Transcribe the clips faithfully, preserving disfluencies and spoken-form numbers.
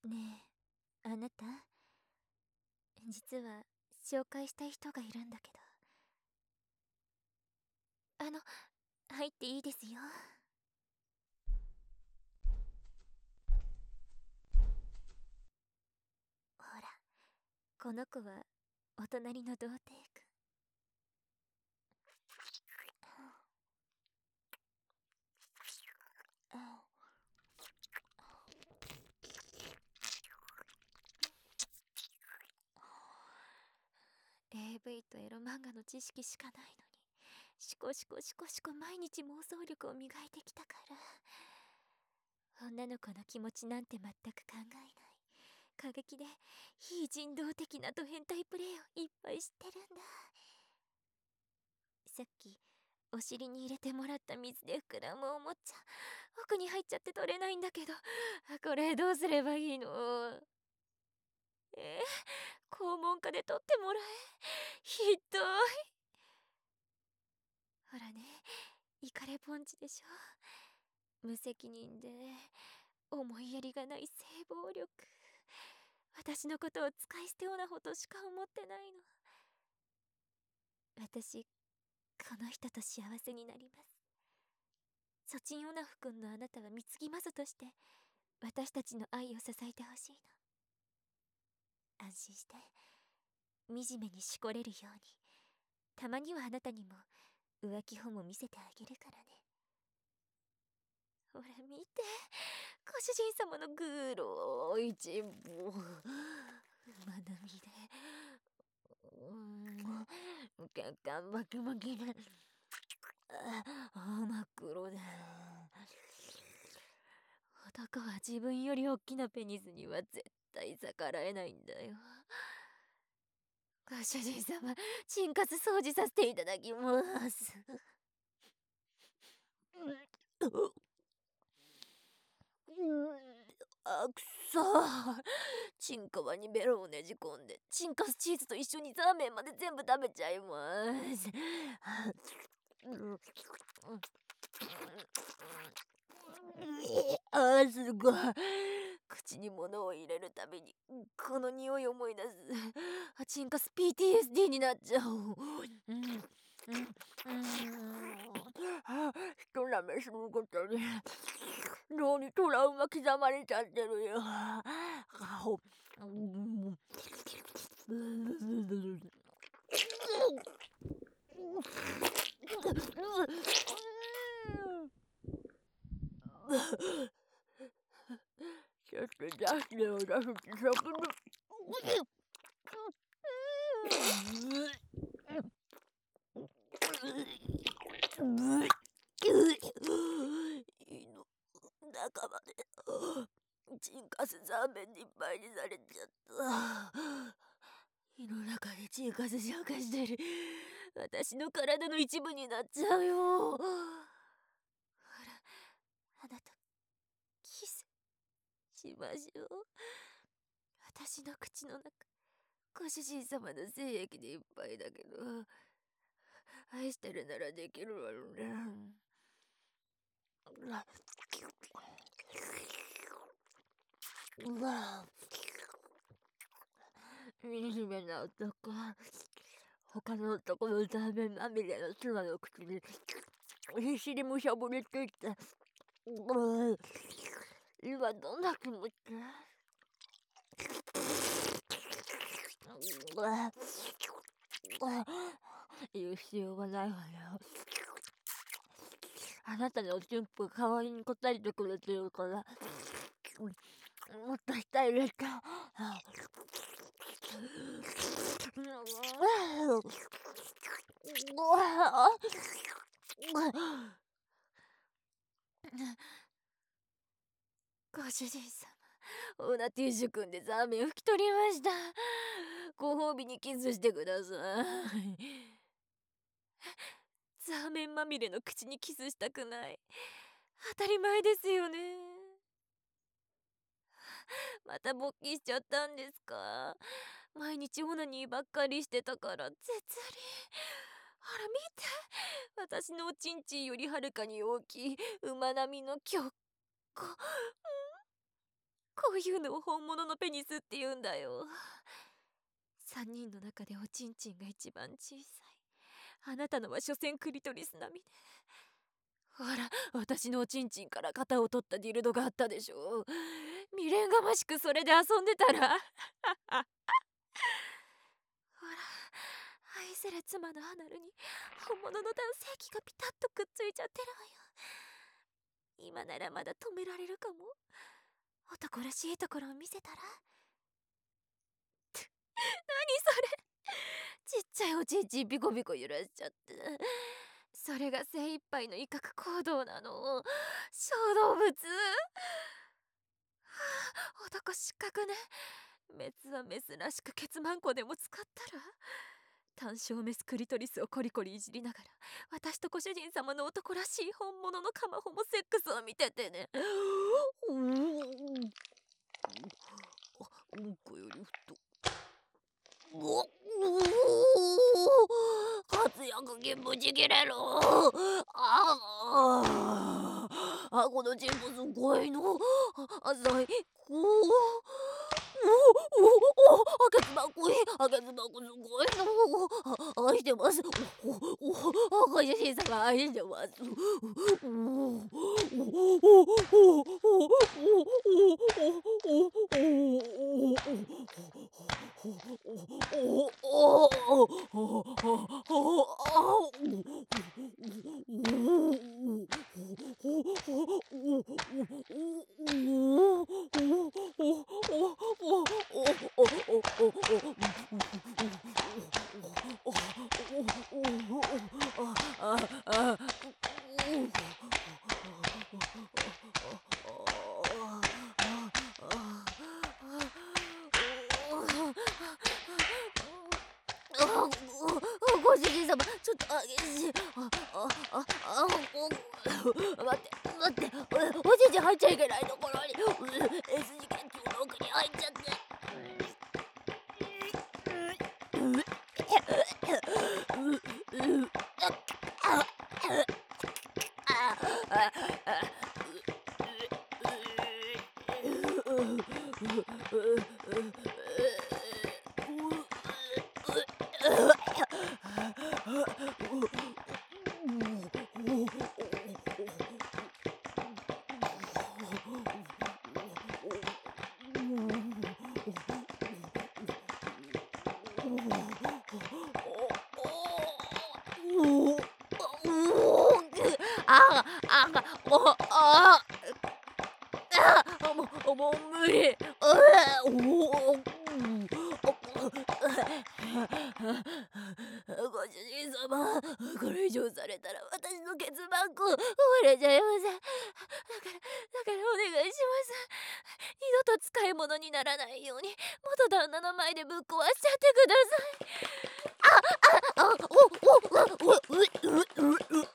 ねえ、あなた、実は紹介したい人がいるんだけど。あの、入っていいですよ。ほら、この子はお隣の童貞くん。エーブイ とエロ漫画の知識しかないのに、シコシコシコシコ毎日妄想力を磨いてきたから、女の子の気持ちなんて全く考えない、過激で非人道的なド変態プレイをいっぱい知ってるんだ。さっきお尻に入れてもらった水で膨らむおもちゃ、奥に入っちゃって取れないんだけど、これどうすればいいの？えー、肛門科で取ってもらえ。ひどい。ほらね、イカレポンチでしょ。無責任で思いやりがない性暴力。私のことを使い捨てオナホとしか思ってないの。私、この人と幸せになります。ソチンオナフ君のあなたは貢ぎますとして私たちの愛を支えてほしいの。安心して惨めにしこれるように、たまにはあなたにも浮気本も見せてあげるからね。ほら見て、ご主人様のグロいチンポ、まなみでうん、血管バキバキであ真っ黒で、男は自分より大きなペニスには絶対逆らえないんだよ。ご主人様、チンカス掃除させていただきます。あ、くそー。チンカワにベロをねじ込んでチンカスチーズと一緒にザーメンまで全部食べちゃいます。あー、すごい。口に物を入れるたびにこの匂いを思い出す。チンカス ピーティーエスディー になっちゃう。うんうんうん一舐めすることで脳にトラウマ刻まれちゃってるよ。ちょっと出してよ、出してそこの胃の中までチンカスザーメンにいっぱいにされちゃった。胃の中でチンカス消化してる私の体の一部になっちゃうよ。ほら、あなたキスしましょう。私の口の中ご主人様の精液でいっぱいだけど、愛してるならできるわよね。うわ、惨めな男。他の男のザーメンまみれの妻の口に必死にむしゃぶりついて、今どんな気持ち？言う必要はないわよ。あなたのおちんぽ代わりに答えてくれてるから、もっと舌入れて。ご主人様、オーナティッシュくんでザーメン拭き取りました。ご褒美にキスしてください。ザーメンまみれの口にキスしたくない。当たり前ですよね。また勃起しちゃったんですか？毎日オナニーばっかりしてたから絶倫。ほら見て、私のおちんちんよりはるかに大きい馬並みの巨子。 こういうのを本物のペニスって言うんだよ。さんにんの中でおちんちんが一番小さい。あなたのは所詮クリトリス並みで。ほら、私のおちんちんから型を取ったディルドがあったでしょ。未練がましくそれで遊んでたらほら、愛する妻のアナルに本物の男性器がピタッとくっついちゃってるわよ。今ならまだ止められるかも。男らしいところを見せたら。何それ、ちっちゃいおちんちんビコビコ揺らしちゃって、それが精一杯の威嚇行動なの。小動物。はあ、男失格ね。メスはメスらしくケツマンコでも使ったら。単小メスクリトリスをコリコリいじりながら、私とご主人様の男らしい本物のカマホモセックスを見ててね。おお、うんこより太。おお、活躍金ぶち切れる。ああ、あ、この人物すごいの。あ、最高。おおおお、あけつばこい、あけつばこすごいの。あ、愛してます。おおお、ご主人様愛してます。おおおおおおおおおご主人様、ちょっと激しい。あ、あ、あ、あ、お、待って、待って、おじいちゃん入っちゃいけないところに、S 字拳銃の奥に入っちゃって。ああ、もう、ああ、もう、もう無理。おお、ご主人様、これ以上されたら私のケツバッグ割れちゃいます。だから、だからお願いします。二度と使い物にならないように元旦那の前でぶっ壊しちゃってください。あ、あ、あ、お、お、お、お、う、う、う、う、う、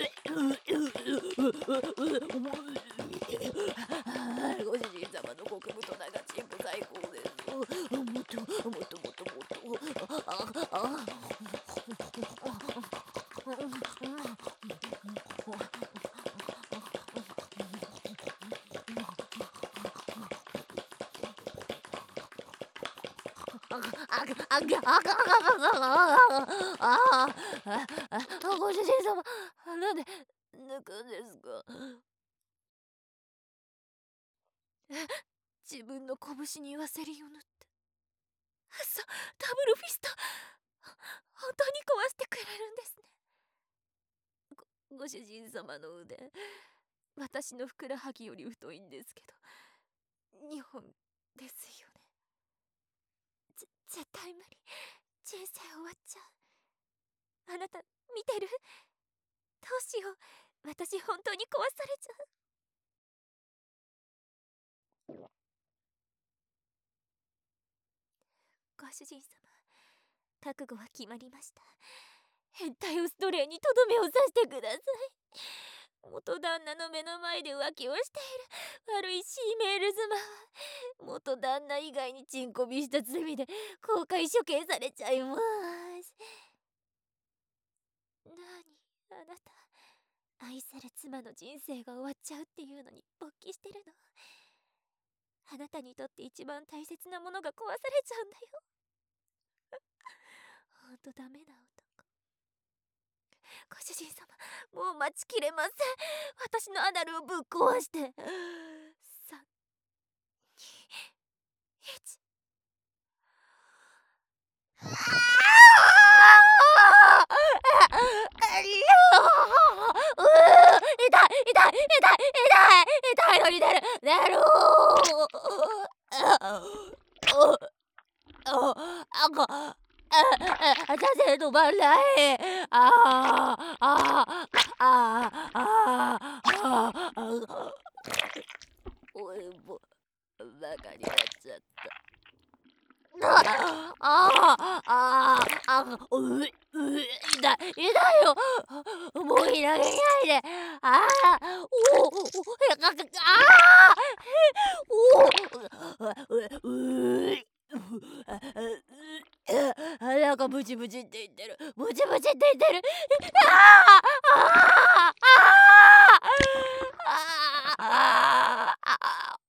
ご主人様の極太長チンプ最高です。もっと、もっと、もっと、もっと、もっと、あ、あ、あ、ご主人様、なんで抜くんですか。自分の拳にワセリンを塗って。そう、ダブルフィスト。本当に壊してくれるんですね。ご、ご主人様の腕、私のふくらはぎより太いんですけど、にほんですよね。ぜ、絶対無理。人生終わっちゃう。あなた、見てる？どうしよう。私本当に壊されちゃう。ご主人様、覚悟は決まりました。変態オス奴隷にとどめを刺してください。元旦那の目の前で浮気をしている悪いシーメール妻は元旦那以外にチンコビした罪で公開処刑されちゃいます。なにあなた、愛する妻の人生が終わっちゃうっていうのに勃起してるの？ あなたにとって一番大切なものが壊されちゃうんだよ。ほんとダメな男。ご主人様、もう待ちきれません。私のアナルをぶっ壊して。さん、に、いち。ああありゃうー痛い痛い痛い痛い痛いのに出る出るあああこああ座勢止まんないああああああああおいもバカになっちゃった。ああああうう痛い痛いよもういられないでああおおああおおううあなんかブチブチって言ってるブチブチって言ってるあああああああ